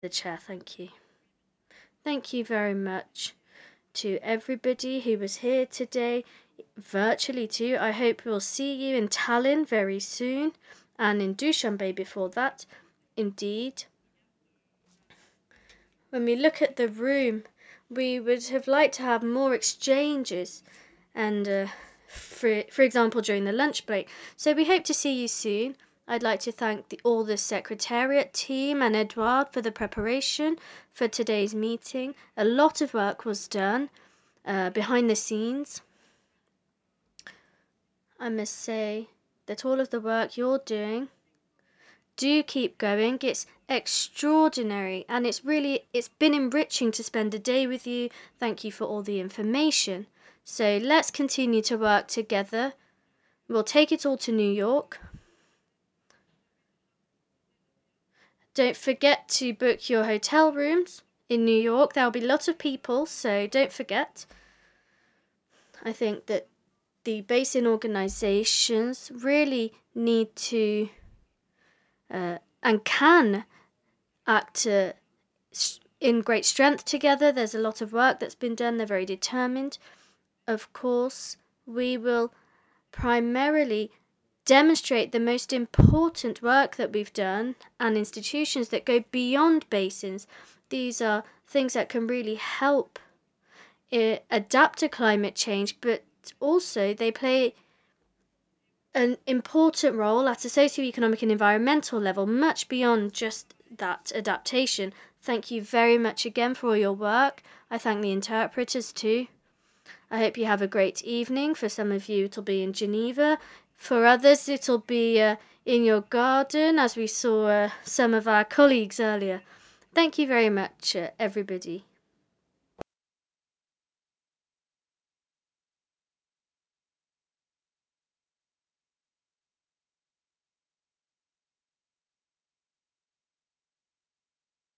The chair, thank you. Thank you very much to everybody who was here today, virtually too. I hope we'll see you in Tallinn very soon, and in Dushanbe before that. Indeed. When we look at the room, we would have liked to have more exchanges, and for example, during the lunch break. So we hope to see you soon. I'd like to thank all the secretariat team and Edouard for the preparation for today's meeting. A lot of work was done behind the scenes. I must say that all of the work you're doing, do keep going. It's extraordinary, and it's been enriching to spend a day with you. Thank you for all the information. So let's continue to work together. We'll take it all to New York. Don't forget to book your hotel rooms in New York. There'll be lots of people, so don't forget. I think that the basin organizations really need to and can act in great strength together. There's a lot of work that's been done. They're very determined. Of course, we will primarily demonstrate the most important work that we've done and institutions that go beyond basins. These are things that can really help adapt to climate change, but also they play an important role at a socio-economic and environmental level, much beyond just that adaptation. Thank you very much again for all your work. I thank the interpreters too. I hope you have a great evening. For some of you, it'll be in Geneva. For others, it'll be in your garden, as we saw some of our colleagues earlier. Thank you very much, everybody.